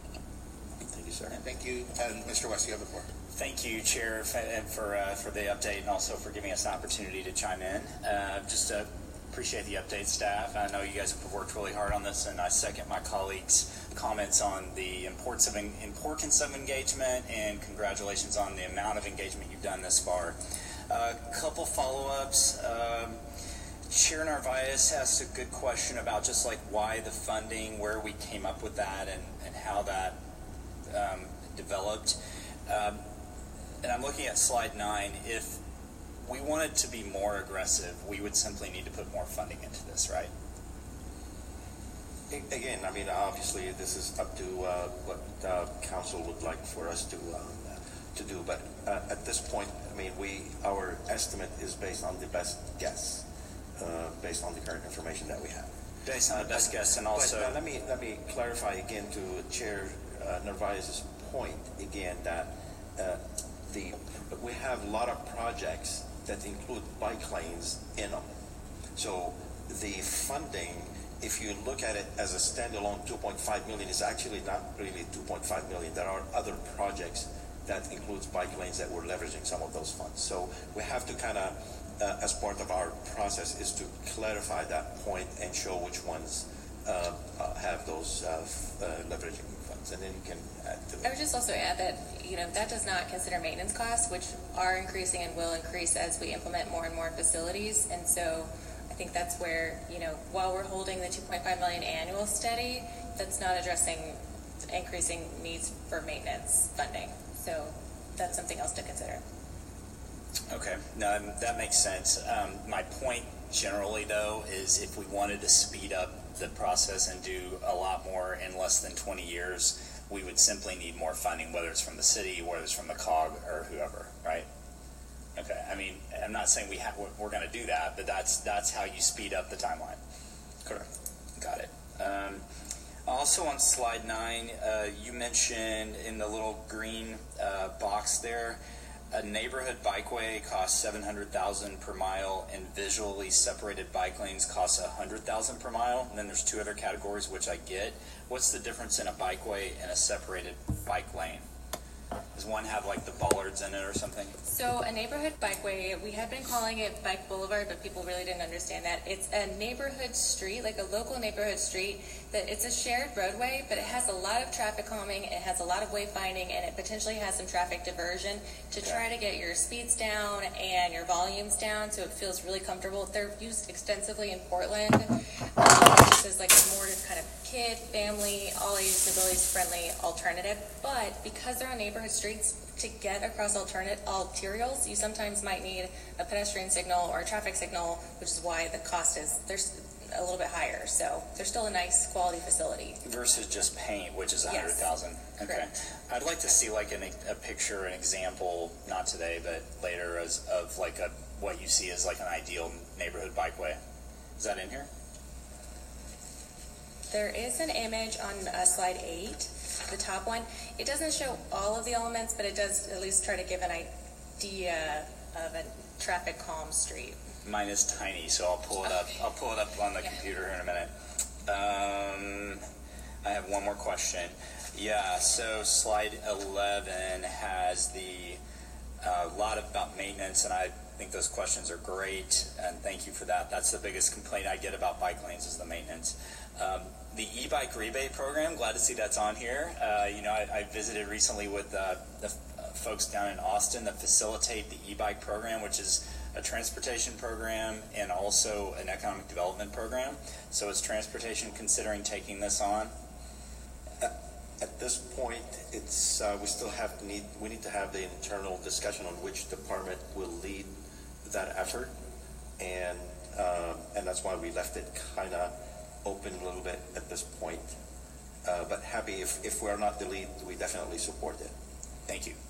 Thank you, sir. And thank you. Mr. West, you have the floor. Thank you, Chair, for the update and also for giving us an opportunity to chime in. Just appreciate the update, staff. I know you guys have worked really hard on this, and I second my colleagues' comments on the importance of engagement, and congratulations on the amount of engagement you've done this far. A couple follow-ups. Chair Narvaez asked a good question about just like why the funding, where we came up with that, and how that developed. And I'm looking at slide 9. If we wanted to be more aggressive, we would simply need to put more funding into this, right? Again, I mean, obviously, this is up to what council would like for us to do. But at this point, I mean, our estimate is based on the best guess, based on the current information that we have. Based on the best guess, and also. But let me clarify again to Chair Narvaez's point again that we have a lot of projects that include bike lanes in them. So the funding, if you look at it as a standalone 2.5 million, is actually not really 2.5 million. There are other projects that includes bike lanes that we're leveraging some of those funds. So we have to kind of, as part of our process, is to clarify that point and show which ones have those leveraging funds, and then you can add to it. I would just also add that, that does not consider maintenance costs, which are increasing and will increase as we implement more and more facilities. And so I think that's where, while we're holding the 2.5 million annual steady, that's not addressing increasing needs for maintenance funding. So that's something else to consider. Okay, no, that makes sense. My point generally, though, is if we wanted to speed up the process and do a lot more in less than 20 years, we would simply need more funding, whether it's from the city, whether it's from the COG, or whoever, right? Okay, I mean, I'm not saying we're going to do that, but that's how you speed up the timeline. Correct. Got it. Also on slide 9, you mentioned in the little green box there, a neighborhood bikeway costs $700,000 per mile, and visually separated bike lanes costs $100,000 per mile. And then there's two other categories which I get. What's the difference in a bikeway and a separated bike lane? Does one have like the bollards in it or something? So a neighborhood bikeway, we had been calling it Bike Boulevard, but people really didn't understand that. It's a neighborhood street, like a local neighborhood street, that it's a shared roadway, but it has a lot of traffic calming, it has a lot of wayfinding, and it potentially has some traffic diversion to try to get your speeds down and your volumes down so it feels really comfortable. They're used extensively in Portland, just as like a more kind of kid, family, all ages, abilities friendly alternative. But because they're on neighborhood streets, to get across arterials, you sometimes might need a pedestrian signal or a traffic signal, which is why the cost is there's a little bit higher. So they're still a nice quality facility versus just paint, which is $100,000. Yes. Okay, Correct. I'd like to see like a picture, an example, not today but later, of like what you see as like an ideal neighborhood bikeway. Is that in here? There is an image on slide 8, the top one. It doesn't show all of the elements, but it does at least try to give an idea of a traffic calm street. Mine is tiny, so I'll pull it up. I'll pull it up on the computer here in a minute. I have one more question. Yeah, so slide 11 has a lot about maintenance, and I think those questions are great, and thank you for that. That's the biggest complaint I get about bike lanes is the maintenance. The e-bike rebate program, glad to see that's on here. I visited recently with the folks down in Austin that facilitate the e-bike program, which is a transportation program and also an economic development program. So is transportation considering taking this on? At this point, it's we need to have the internal discussion on which department will lead that effort, and that's why we left it kind of open a little bit at this point. But happy if we're not the lead, we definitely support it. Thank you.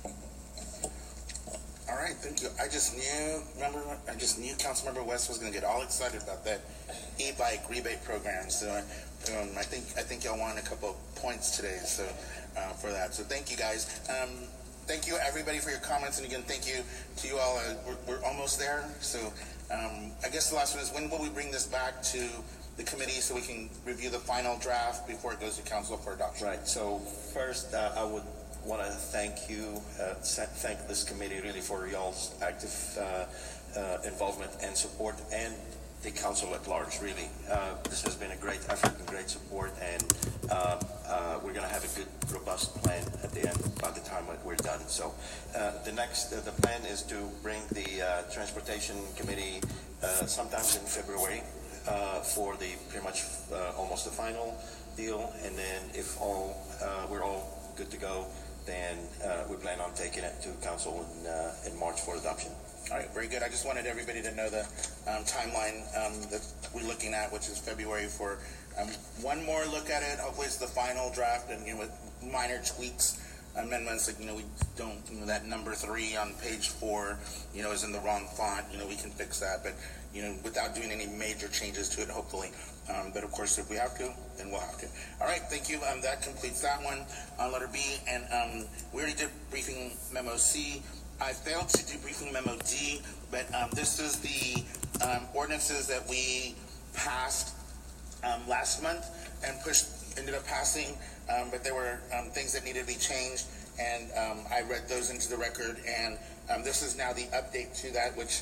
All right, thank you. I just knew Councilmember West was going to get all excited about that e-bike rebate program. So I think y'all won a couple of points today. So for that. So thank you guys. Thank you everybody for your comments, and again, thank you to you all. We're almost there. So I guess the last one is, when will we bring this back to the committee so we can review the final draft before it goes to council for adoption? Right. So first, I would want to thank you, thank this committee really for y'all's active involvement and support, and the council at large. Really, this has been a great effort and great support, and we're going to have a good, robust plan at the end by the time we're done. So the plan is to bring the transportation committee sometimes in February for the pretty much almost the final deal, and then if we're all good to go, then we plan on taking it to council in March for adoption. All right, very good. I just wanted everybody to know the timeline that we're looking at, which is February, for one more look at it. Hopefully it's the final draft, and with minor tweaks, amendments, like we don't, that number 3 on page 4, is in the wrong font. We can fix that, but without doing any major changes to it, hopefully. But of course, if we have to, then we'll have to. All right, thank you. That completes that one on letter B, and we already did briefing memo C. I failed to do briefing memo D, but this is the ordinances that we passed last month and ended up passing, but there were things that needed to be changed, and I read those into the record, and this is now the update to that, which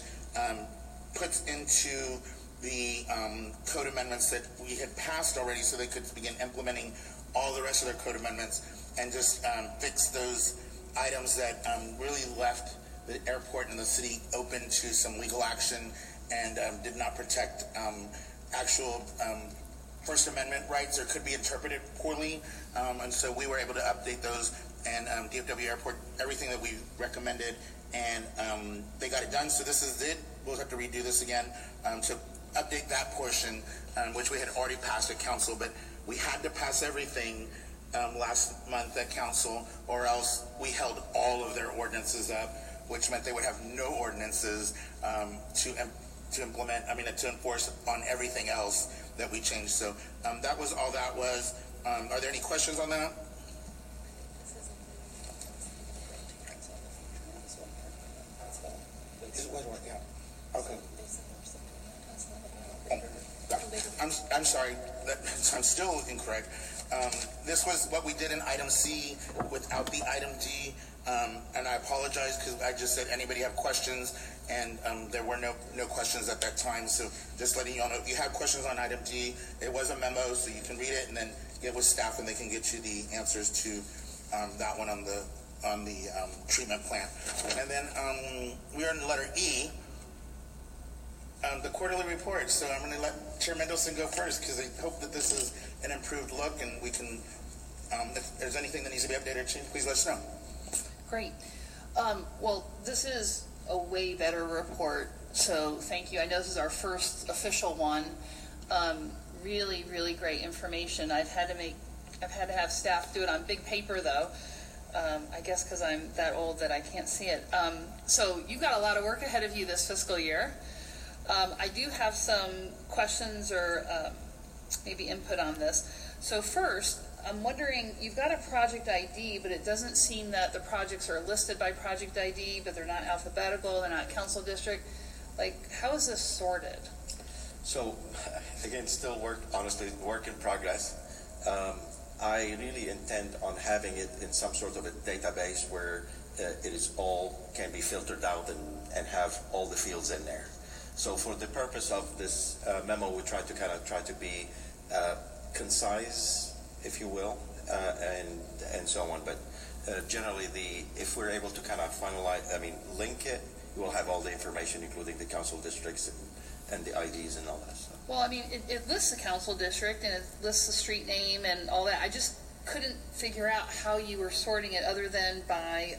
puts into the code amendments that we had passed already, so they could begin implementing all the rest of their code amendments, and just fix those items that really left the airport and the city open to some legal action, and did not protect actual First Amendment rights, or could be interpreted poorly, and so we were able to update those, and DFW Airport, everything that we recommended, and they got it done. So this is it. We'll have to redo this again to update that portion, which we had already passed at council, but we had to pass everything last month at council, or else we held all of their ordinances up, which meant they would have no ordinances to implement, to enforce on everything else that we changed. So that was all that was. Are there any questions on that? I'm sorry, I'm still incorrect. This was what we did in item C without the item D, and I apologize because I just said anybody have questions, and there were no questions at that time. So just letting you all know, if you have questions on item D, it was a memo, so you can read it and then get with staff, and they can get you the answers to that one on the treatment plant. And then we are in letter E. The quarterly report. So I'm going to let Chair Mendelson go first because I hope that this is an improved look, and we can, if there's anything that needs to be updated, Chief, please let us know. Great. Well, this is a way better report, so thank you. I know this is our first official one. Really, really great information. I've had to have staff do it on big paper though. I guess because I'm that old that I can't see it. So you've got a lot of work ahead of you this fiscal year. I do have some questions or maybe input on this. So first, I'm wondering, you've got a project ID, but it doesn't seem that the projects are listed by project ID, but they're not alphabetical, they're not council district. Like, how is this sorted? So, again, still work in progress. I really intend on having it in some sort of a database where it is all can be filtered out and have all the fields in there. So for the purpose of this memo, we try to be concise, if you will, and so on. But generally, if we're able to kind of link it, we will have all the information, including the council districts and the IDs and all that stuff. Well, I mean, it lists the council district and it lists the street name and all that. I just couldn't figure out how you were sorting it other than by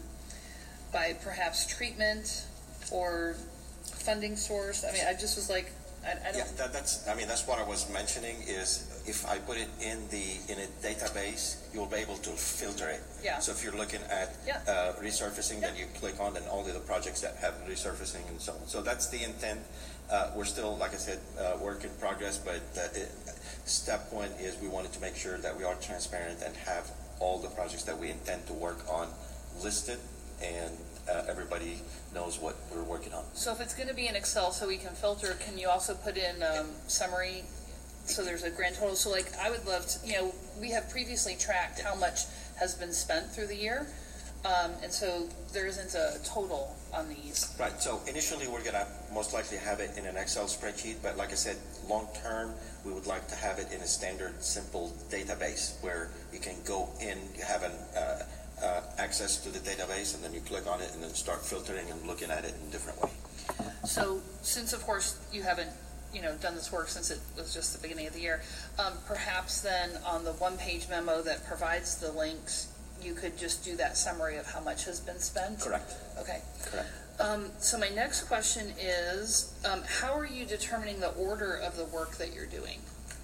perhaps treatment or funding source. I mean, I just was like, I don't. Yeah, that's what I was mentioning is if I put it in a database, you'll be able to filter it. Yeah. So if you're looking at resurfacing, then you click on and all the projects that have resurfacing and so on. So that's the intent. We're still, like I said, work in progress, but step one is we wanted to make sure that we are transparent and have all the projects that we intend to work on listed, and everybody knows what we're working on. So if it's going to be in Excel so we can filter, can you also put in summary so there's a grand total? So like I would love to, we have previously tracked how much has been spent through the year. And so there isn't a total on these. Right. So initially we're going to most likely have it in an Excel spreadsheet, but like I said, long term we would like to have it in a standard, simple database where you can go in, you have an access to the database, and then you click on it and then start filtering and looking at it in a different way. So since of course you haven't done this work since it was just the beginning of the year, perhaps then on the one-page memo that provides the links, you could just do that summary of how much has been spent? Correct. Okay. Correct. So my next question is, how are you determining the order of the work that you're doing?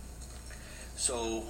So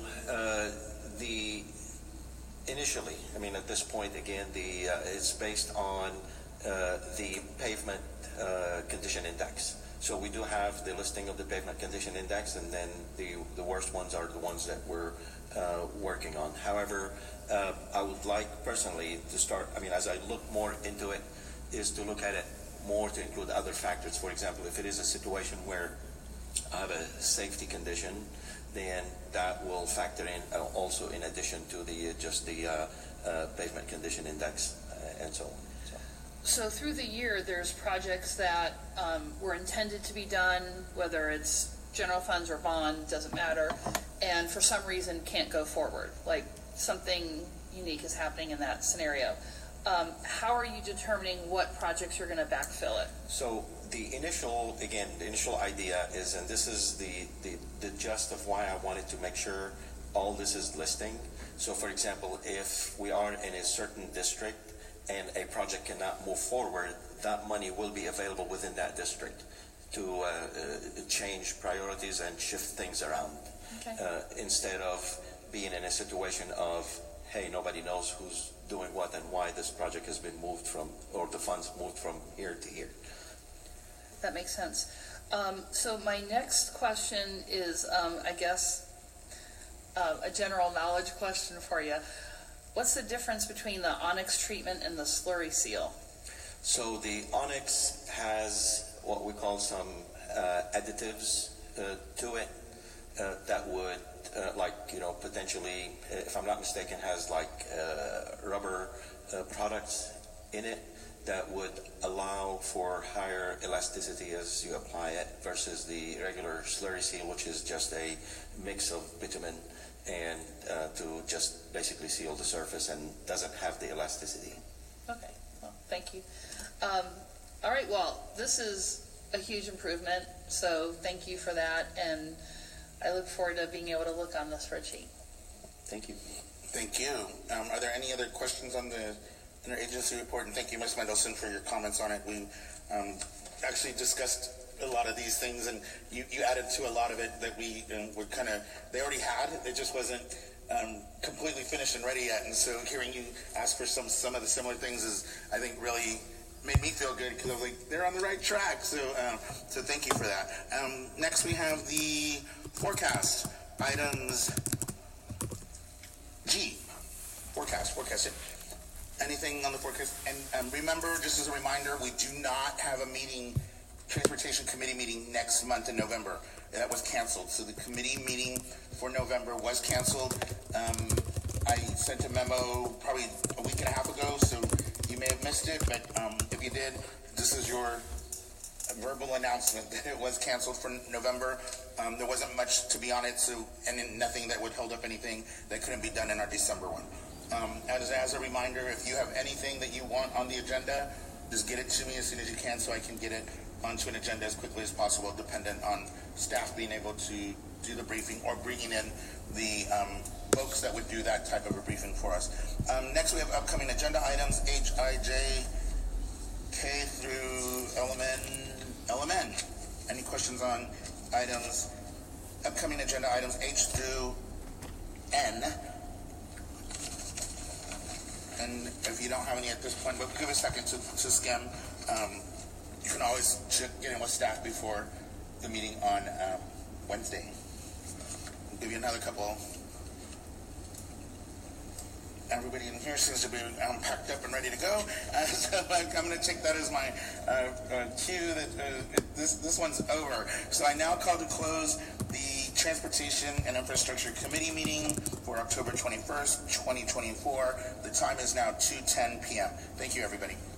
initially, at this point, again, it's based on the pavement condition index. So we do have the listing of the pavement condition index, and then the worst ones are the ones that we're working on. However, I would like personally to start, as I look more into it, is to look at it more to include other factors. For example, if it is a situation where I have a safety condition, then that will factor in also in addition to the pavement condition index and so on. So through the year, there's projects that were intended to be done, whether it's general funds or bond, doesn't matter, and for some reason can't go forward, like something unique is happening in that scenario. How are you determining what projects you're going to backfill it? So the initial idea is, and this is the gist of why I wanted to make sure all this is listing. So for example, if we are in a certain district and a project cannot move forward, that money will be available within that district to change priorities and shift things around. Okay. Instead of being in a situation of, hey, nobody knows who's doing what and why this project has been moved from, or the funds moved from here to here. That makes sense. So my next question is, I guess, a general knowledge question for you. What's the difference between the onyx treatment and the slurry seal? So the onyx has what we call some additives to it that would, potentially, if I'm not mistaken, has rubber products in it that would allow for higher elasticity as you apply it versus the regular slurry seal, which is just a mix of bitumen and to just basically seal the surface and doesn't have the elasticity. Okay, well, thank you. All right, well, this is a huge improvement, so thank you for that, and I look forward to being able to look on the spreadsheet. Thank you. Thank you. Are there any other questions on the interagency report? And thank you, Ms. Mendelson, for your comments on it. We actually discussed a lot of these things, and you added to a lot of it that we were they already had. It just wasn't completely finished and ready yet. And so hearing you ask for some of the similar things is, I think, really made me feel good, because I was like, they're on the right track. So thank you for that. Next, we have the forecast items. G, forecast. Anything on the forecast? And remember, just as a reminder, we do not have a meeting, Transportation Committee meeting next month in November. That was canceled. So the committee meeting for November was canceled. I sent a memo probably a week and a half ago, so you may have missed it, but if you did, this is your verbal announcement that it was canceled for November. There wasn't much to be on it, and nothing that would hold up anything that couldn't be done in our December one. As a reminder, if you have anything that you want on the agenda, just get it to me as soon as you can so I can get it onto an agenda as quickly as possible, dependent on staff being able to do the briefing or bringing in the folks that would do that type of a briefing for us. Next, we have upcoming agenda items, H, I, J, K through LMN. Any questions on items, upcoming agenda items H through N? And if you don't have any at this point, but give a second to skim. You can always get in with staff before the meeting on Wednesday. I'll give you another couple. Everybody in here seems to be packed up and ready to go. So I'm going to take that as my cue that this one's over. So I now call to close the Transportation and Infrastructure Committee meeting for October 21st, 2024. The time is now 2:10 p.m. Thank you, everybody.